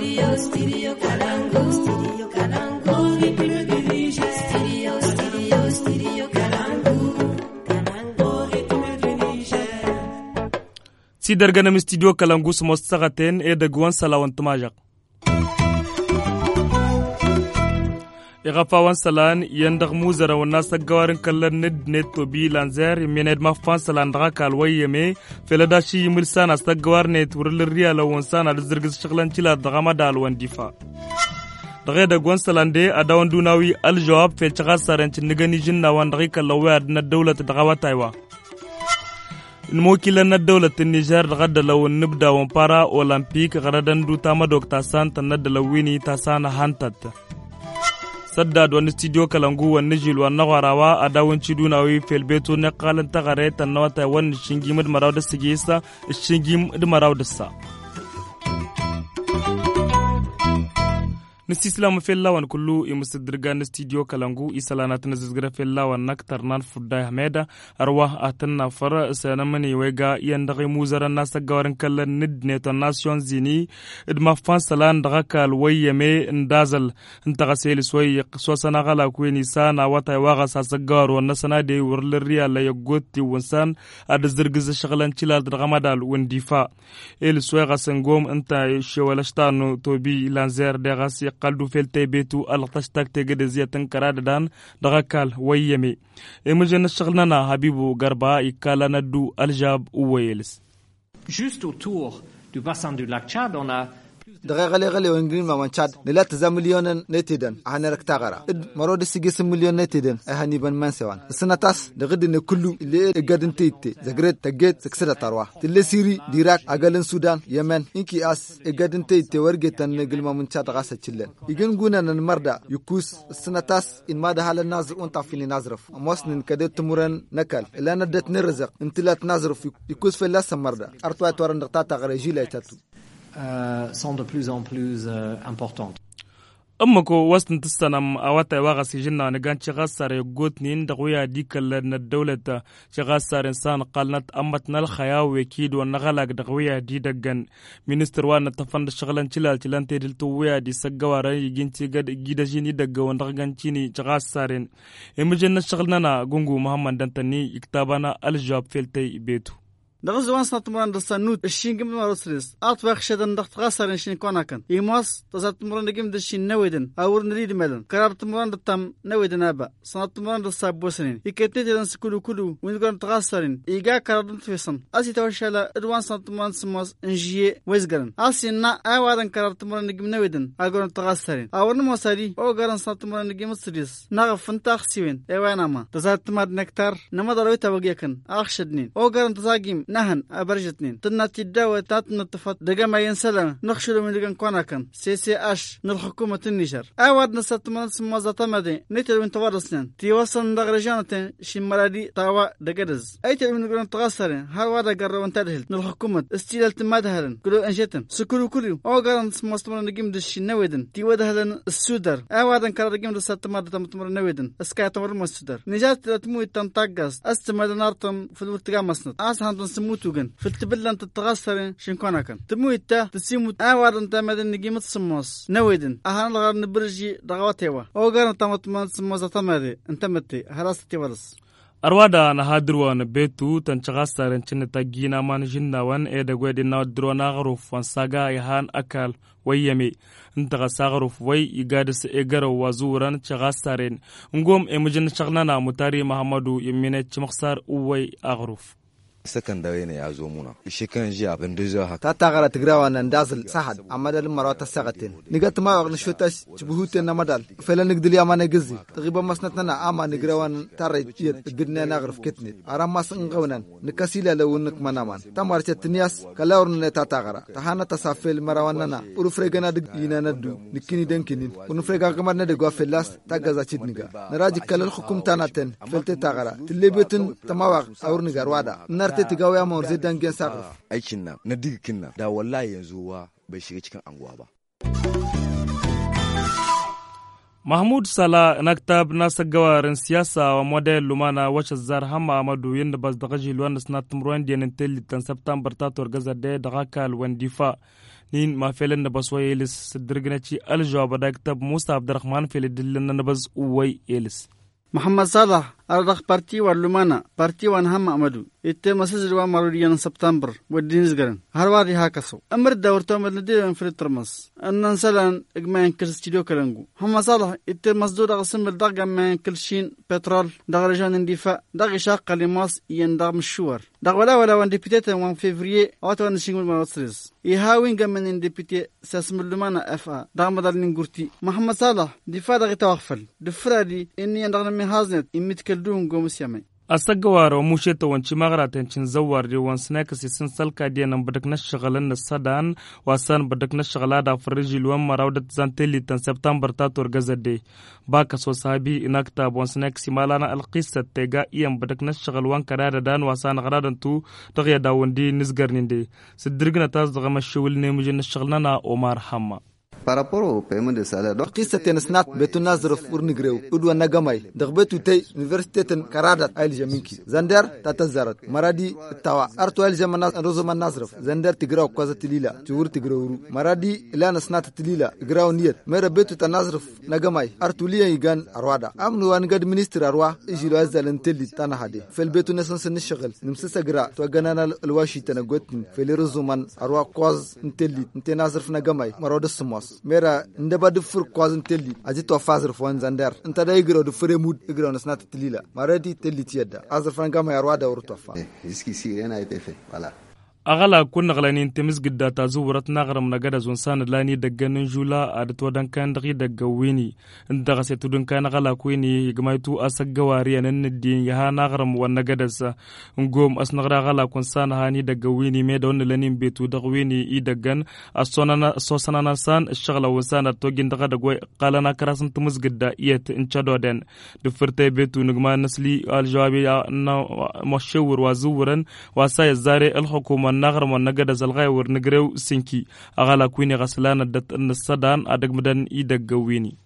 si darganam studio Kalangu smos sagaten e dagwan salawan tumajak Igafawan salan yandag muzara wana sagawarin kallan net to bi lanzer mined mafan salan daga kalway yeme feladashi yimilsana sagawar net wurlir riya lawan sana da zirgis shaglan cila daga madal wan difa daga da gwan salande adawan dunawi al jawab fel chaga saranci nigani jinna wan daga kallaway na dawlat daga wataywa الموكلة الدولة النيجر غدا لو نبدا ومبارا أولمبيك غدا دو تاما دوك تاسان تند لويني تاسان هانتت سداد ونستيديو كالانغو ونجيل ونغراوا أداون تشيدوناوي في البيت ونقال انتغاري تنواتا ونشنجي مد مراود السجيسا الشنجي مد مراود السا نستسلام في اللون كله يمسدرغان استديو كالانغو إسالانات نززغر في اللون نكتر نانفود داي حميدة أرواه أتنا فرق سينمني ويغا يندغي موزر الناس غورن كلا ند نيتو ناسيون زيني ادما فانسلان دغاكال ويمي اندازل انتغسيل سوي سوسنا غلا كويني سانا واتاي واغا ساسغار ونسنا دي ورلريا لا يغوتي ونسان ادزرغز شغلان تشلال دغمدال ونديفا ال سويغا سنغوم انت شوالشتانو توبي لانزير دغاسي قلدو فلتي بيتو القشتاك تيجد زيتن كرادان دغاكال ويمي امجن شغلنا حبيبو غربا يكالا ندو الجاب ويلس Juste autour du bassin du lac Tchad, on a دغه غلي وانجرين ما منشاد نلات ز مليون نتيدن انا ركتاغرا مرود سيجس مليون نتيدن اهني بن منسوان السنتاس دغدن كله اللي قدن تيتي زغرت تجيت سكسدا تروح تلي سيري ديراك اغلن السودان يمن انكي اس قدن تيتي ورغتن نقل ما منشاد غاسچلن يجن غونا نمردا يكوس السنتاس ان ما ده حال نازر اون طافين نازرف موسن كدت تمرن نكل الا ندت نرزق انتلات نازرف يكوس في لاس مردا ارتوا تورن دقتا غريجي لايتاتو sont de plus en plus importantes. amma ko wasn tsanam awata waga sijinna ne ganci gasare gotnin da goya dikal na dawlata ci gasare san qalnat amat nal khayaw wekid wa nagalak da goya di dagan minister wa na tafanda shagalan cilal cilante dil to waya di sagawara yiginci gida jini daga wanda ganci ni ci gasare imujin shagalna gungu muhammad dantani iktabana aljawab filtay betu دغز وان سنتمران دسنوت الشين قم مرسلس اطبخ شدن ضغط غسر شين كوناكن يماس تزاتمران دقم دشين نويدن اور نريد ملن قرار تمران دتم نويدن ابا سنتمران دسابوسنين يكتيت دن سكلو كلو وين قرن تغسرين يجا قرار تفسن اسي توشلا ادوان سنتمران سماس انجي ويزغرن اسينا اوادن قرار تمران دقم نويدن اقرن تغسرين اور نمساري او قرن سنتمران دقم سريس نغفن تاخسيوين ايوانما تزاتمر نكتر نما دروي توجيكن اخشدنين او قرن تزاقيم نهن أبرجتنين تنات الدواء تاتنا تفت دقما ينسلم نخشلو من دقن كوناكن CCH نالحكومة النيجر أود نسات من سمازة مدي نيتل من توارسنين تيوصل دغرجانة شمالي تاوا دقرز أيتل من دقن تغسرين هل وادا قررون تدهل نالحكومة استيلال تمادهلن كلو أنجتن سكلو كلو أو قرن سمازتمرن نقيم دشي نويدن تيودهلن السودر أودن قرر نقيم دسات مادة تمتمرن نويدن اسكاية تمرن السودر نجات تموي تنتاقز استمادن نارتم في الورتقام مسند أسهان موتوغن فلتبلن تتغسرين شنكوناكن تمويتا تسيموت اوارن تامدن نجيمت سموس نويدن اهان لغار نبرجي دغواتيوا او غارن تامتمان سموس تامدي انتمتي هراستي ورس arwada na hadruwan betu tan chagasaren chinta gina man jinnawan e da gwedi na drona garuf wan saga yahan akal wayame inta sagaruf way igadis egaro wazuran chagasaren ngom e mujin chagnana mutari muhammadu yimine chmakhsar uway agruf secondary ne ya zo muna shi kan ji abin da zai haka ta tagara tigrawa nan dazil sahad amma dal marata sagatin nigat ma waqna shota buhute na madal fela nigdil ya mana gizi taghiba masnatna na ama nigrawan tarayt gidna na graf kitni ara mas ngawnan nikasila lawunak manaman tamarchet nias kalawrna ta tagara tahana tasafel marawanna urufregana digina nadu nikini denkinin unufrega gamarna de gofelas tagaza chidniga naraji kalal hukumtanaten felte tagara tilebetun tamawaq awrnigar wada تتقاوي أمور زيدان جن سقف أي كنا نديك كنا دا والله ينزوا بشيء كان أنقوا با Mahmud Sala naktab nasa gawarin siyasa wa model lumana wacce zar hama amadu yinda bas daga jilwan sna tumruan diyan intellitan September tator gazade daga kal wandifa nin ma felen da bas way elis sidirgnaci aljawab da kitab Musa Abdurrahman fel dillin na bas uwai elis محمد صالح أردخ بارتي واللمانا بارتي وانهم أمدو إتى مسجد وماروديان سبتمبر ودينز جرن هرواري هاكسو أمر دورتهم مدلدي في الترمس أن نسلان إجماع كل استديو كلنجو محمد صالح إتى مسدود أقسم بالدرجة من كل شين بترول دغرجان اندفاع دغ شاق لماس يندغ مشوار دغ ولا واندبيتة وان فيفريي أوتو نشينغ المرسلس يهاوين جمن اندبيتة ساسم اللمانا أفا دغ مدل نجورتي محمد صالح دفاع دغ توقفل دفرادي إني يندغ من هازنت إمتكلدون قومس يامي asagawaro musheta wanci magaratancin zawar de wan snacks sin salka de nan badak na shagalan na sadan wasan badak na shagala da farjil wan marawdat zanteli tan september ta tor gazade baka so sabi inakta bon snacks malana alqissa tega iyam badak na shagal wan kada dan wasan garadan tu tagiya da wandi nisgarninde sidirgna tas daga mashawil ne mujin shagalna na Omar Hamma Par rapport au paiement de salaire, donc qui c'était snat betu nazruf urnigreu udwa nagamay dagbetu tay université ten karadat al jaminki zander tatazarat maradi tawa artu al jamana rozoman nazruf zander tigraw kwaza tilila tuur tigrawru maradi ilana snat tilila igraw niyat mera betu tanazruf nagamay artu liya igan arwada amnu wan gad minister arwa ijilo azalen telli tana hade fel betu nasan sen shagal nimsasa gra to ganana alwashi tanagotin fel rozoman arwa kwaz telli nazruf nagamay maroda sumos mera ndeba du fur kwazin telli aji to fazr fon zander nta da igro du fure mud igro na snat tilila maradi telli tieda azr franga ma yarwa da urto fa jusqu'ici rien n'a été fait voilà agala kun naglanin temis gidda ta zuwrat nagram nagada zon san lani daga jula adat wadan kan dagi daga wini daga se tudun kan gala kuini gmaitu asagawari anan din ya nagram wan nagada sa ngom asnagra gala kun san hani daga wini me don lanin betu daga wini i dagan asonana sosana san shagla wasan to gin daga daga qalana karasan temis gidda iyat inchadoden du furte betu nugma nasli al jawabi na mashawur wa zuwran wa say zare al hukuma النغر من نجد زلغاي ورنجرو سينكي أغلى كويني غسلان الدت الصدان أدق مدن إيدك جويني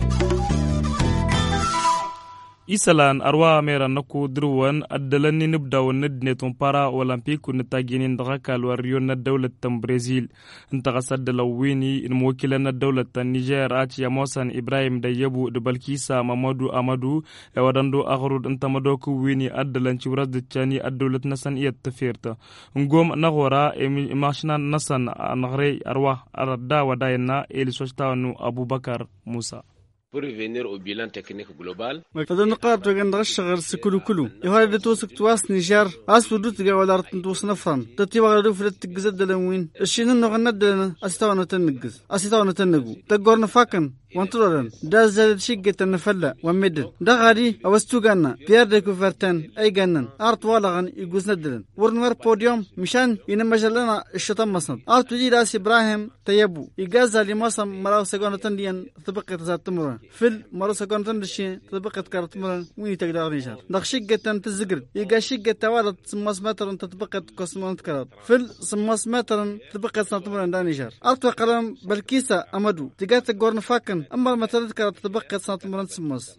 isalan arwa mera naku druwan addalanni nibda wannad neton para olympique nitaginin daga Rio na dawlatan Brazil inta qasad lawini in muwakilan dawlatan Niger aci Mosan Ibrahim da yabu da Balkisa Mamadu Amadu e wadando aghrud inta madoku wini addalan ci wras de chani addawlat nasan iyat tafirta ngom nagora e mashna nasan nagre arwa arda wadayna el sostanu Abubakar Musa pour revenir au bilan technique global. هذا النقاط تجن رشغر سكلو كلو يهاي توسك تواس نيجر أسودو تجا ولا رتنتوس نفران تتي وغادو في التجزد لوين الشين إنه غند أستوانو تنجز أستوانو تنجو تجورنا فاكن وانتظرن دا زاد شقة النفلة ومدن دا غادي أوستو جانا بيار ديكو فرتن أي جنن أرت والغن يجوز ندلن ورنور بوديوم مشان ينما جلنا الشطم مصند أرتو دي راس إبراهيم تيبو يجازا لمصم مراو سجانة تنديان طبقة ذات تمرن فيل مراو سجانة تندشين طبقة كارتمرن وين تقدر نيجار دخ شقة تزجر يجا شقة توالد سماس مترن تطبقة كوسمون كرات فيل سماس مترن طبقة سنتمرن دا نيجار أرتو قلم بالكيسة أمدو تجات جورن فاكن أما المثلث كانت تطبق سنة مرنسموس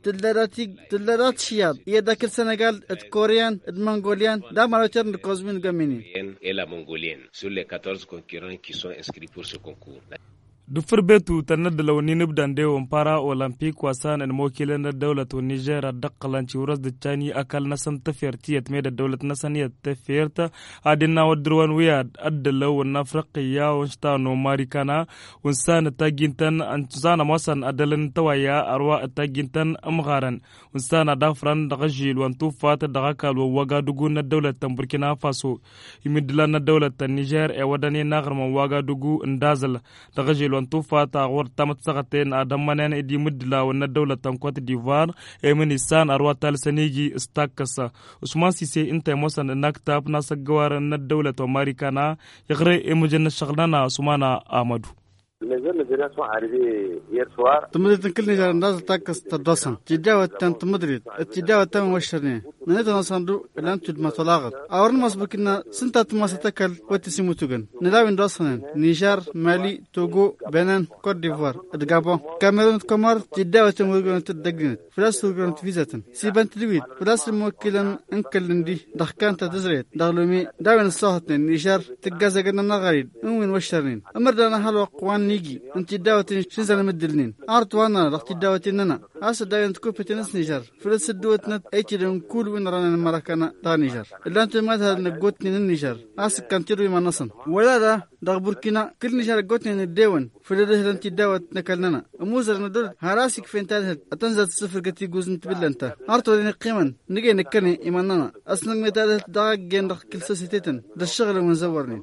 تلرات شياد يدك السنغال الكوريان المنغوليان دا مالوتر الكوزمين غاميني et la mongolienne sur les 14 concurrents qui sont inscrits pour ce concours. dufur betu tanad lawni nibdan de on para olympique wasan en mokile na dawlat Niger daqalan ci uras de chani akal nasan tafertiyat me da dawlat nasaniyat taferta adina wadruwan wiyad adlaw na afriqiya wa stano marikana unsan tagintan anzana masan adalan tawaya arwa tagintan amgharan unsan dafran dagajil wan tufat dagakal wagadugu na dawlat Burkina Faso imidlan na dawlat Niger e wadani nagrman wagadugu ndazal dagajil وانتوفا تاغور تامت سغتين آدم منان إدي مدلا ونا دولة تنكوات ديفار إيمن إسان أروات تالسانيجي استاكسا عثمان سيسي انت موسان انك تاب ناسا قوار ان الدولة وماريكانا يغري إمجن الشغلنا سمانا آمدو Les jeunes Nigériens sont arrivés hier soir. تمدريد كل نجار الناس تاكس تدرسن تجاوة تن تمدريد التجاوة تم وشرني ننتظر صندوق الآن تدم طلاقة أورن مسبوكنا سنتات ما ستكل وتسموتوجن نلاوي درسنا نيجر مالي توغو بنان كوت ديفوار الغابون كاميرون كومار تجاوة تمدريد تدقن فلاس تدقن فيزاتن سيبان تدويد فلاس الموكلن انكلندي دخكان تدزريت دغلومي داون الصوتن نيجر تجازجنا نغريد وين وشرنين أمردنا هالو قوان نيجي انت داوتين شنزل مدلنين أرتوانا رحت داوتيننا أصل داين تكوبتنس نيجر فلس دوتنا أيتي كل وين رانا المراكنا تا نيجر إلا أنت ما هذا نقطني النيجر أصل كان تروي ما نصن ولا ده بوركينا كل نيجر قطني الديون فلده أنت داوت نكلنا موزر ندول هراسك فين تاله أتنزل صفر قتي جوزن تبل أنت أرتوا قيما نجي نكني إيماننا أصلا متاله داق جن رح كل سوسيتين ده الشغل ونزورني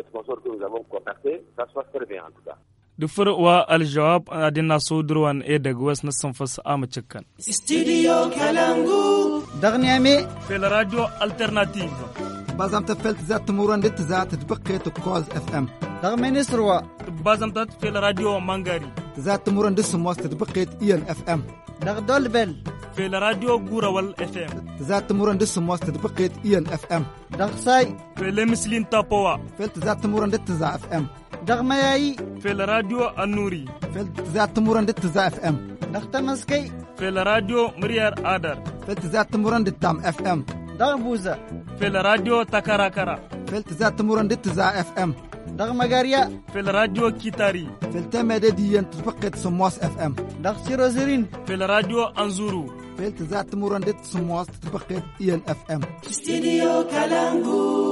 دفر والجواب أدينا صدرون إيدك وسنا صنفس أمتشكن استديو كلامو دغني أمي في الراديو ألترناتيف بازم تفلت ذات تمورن دت ذات تبقى تكوز اف ام دغمي نسروا بازم تت في الراديو مانغاري ذات تمورن دس موست تبقى إيان اف ام دغدول بل في الراديو غورا وال اف ام ذات تمورن دس موست تبقى إيان اف ام دغساي في المسلين تابوا فلت ذات تمورن دت ذا اف ام دغمياي في الراديو النوري فلت ذات تمورن دت ذا اف ام دغتمسكي في الراديو مريار آدر فلت ذات تمورن دت تام اف ام دغبوزا في الراديو تكاراكارا فلت ذات تمورن دت ذا اف ام دغمغاريا في الراديو كيتاري فلت مدديا تبقى سمواس اف ام دغسيروزرين في الراديو انزورو فلت ذات تمورن دت سمواس تبقى إيان اف ام استديو كلامو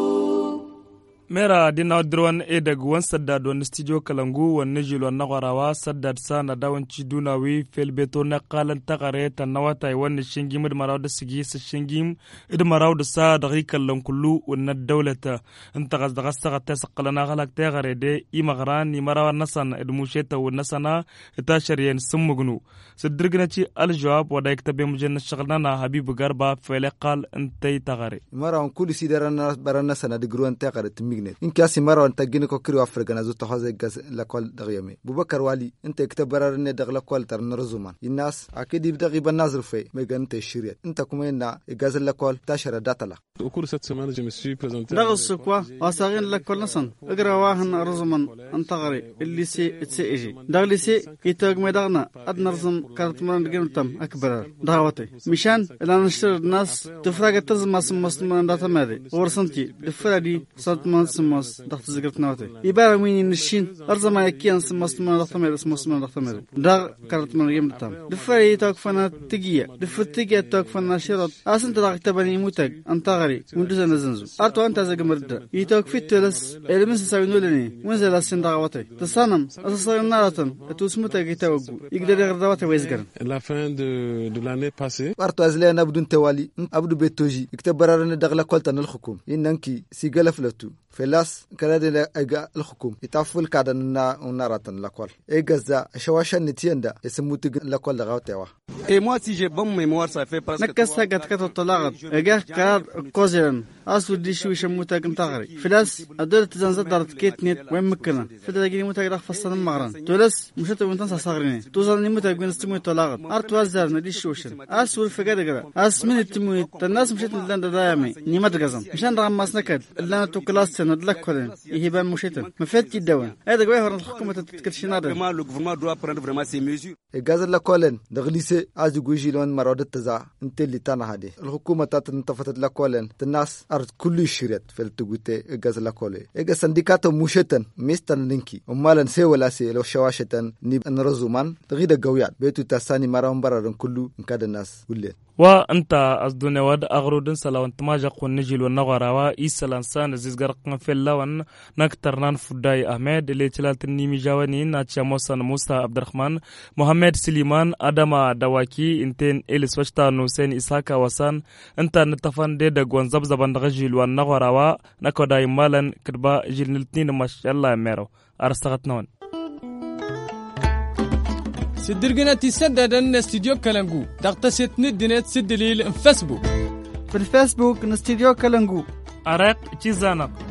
mera dina drone edeg wan saddad wan studio kalangu wan nejil wan nagarawa saddad sana dawan chiduna wi fel beto na qalan taqare tanawata wan shingim id maraw da sigi sa shingim id maraw da sa daghi kallan kullu wan dawlata anta qas daga saga tasqalana galak taqare de imagran ni maraw nasan id musheta wan nasana ta shariyan sumugnu sadirgnachi al jawab wada yaktabe mujanna shaghlana habib garba fel qal antay taqare maraw kulli sidarana barana sana de gruan taqare in kasi marawan tagini ko kiri afrika zo tahaze gas la kol dagiyame bubakar wali inta iktabarar ne dagla kol tar narzuman innas akidi bdagiba nazr fe megante shiriyat inta kuma inna gas la kol tashara datala au cours de cette semaine je me suis présenté درس كوا أصغين لكل نصن أقرأ واهن رزمن أنتقري اللي سي تسيجي دغلي سي يتوج مدغنا أدنى رزم كارت من جنتم أكبر دعوتي مشان إلا نشتر الناس تفرق تزم مسلمان دات مادي ورسنتي دفرادي صوت من سماس دخت زقرت نوتي يبارا وين نشين أرزم يكين مسلمان دات مادي مسلمان دات مادي دغ كارت من جنتم دفرادي يتوج فنا تجيه دفتجيه توج فنا شرط أصلا تدغ تبني متج أنتقري وندوز نزنزو أرتو أنت زجمرد يتوك في التلس إلمس سوينولني وينزل السنداواتي تصانم أساسا نارتن توسمتا يتوجو يقدر يغردواتي ويزجر la fin de l'année passée أرتو أزلينا بدون توالي أبدو بيتوجي اكتبرارن دغلا كولتن الحكوم إننكي سيجلا فلتو فلاس كنادي أجا الحكوم يتعفل كادنا ونارتن لكول إجازة شواشة نتيندا يسموتي لكول دغاوتيوا Et moi, si j'ai bonne mémoire, ça fait presque... نكسها قد كتطلعت أجا كار كوزيرن أسود دي شوي شموتا كنتاغري فلاس الدولة تزنزد دارت كيت نيت وين مكنا فتا تجيني موتا قد فصلنا مغران تولس مشت وينتنسى صغريني توصلني موتا قد نستموي طلاغت أرتو أزار ندي شوشن أسول فقاد قرا أس من التموي الناس مشت لان دايمي نيمات غزم مشان رغم ما سنكد إلا تو كلاس ندلك كلن يهبان مشتن مفات يدوان هذا قوي الحكومة تتكرشي نادر Vraiment, le gouvernement doit prendre vraiment ses mesures. إجازة لكولن دغليسة أزوجي لون مراد التزا انت اللي تانا هذه الحكومة تنتفتت لكولن الناس أرد كل شريط في التوجته إجازة لكولي إجازة سندكات مشتن مستن لينكي ومالن سوى سي لو شواشتن نب نرزومان تغيد جويات بيتو تساني مرام برارن كله مكاد الناس كله وأنت أصدقنا ود أغرودن سلوان تماجق ونجيل ونغراوا إيسالان سان زيزغرقن في اللون نكترنان فداي أحمد اللي تلالت النيمي جوانين ناتشا موسان موسى عبد الرحمن محمد سليمان أدما دواكي انتين إلس وشتا نوسين إساكا وسان انت نتفان دي دقوان زبزبان دغجيل ونغراوا نكو داي مالن كربا جيل نلتنين ما شاء الله ميرو أرستغتنون سدرجناتي سددن استوديو كلانجو تغتسيت ندنت سدليل فيسبوك في الفيسبوك نستديو كلانجو أرق تشيزانا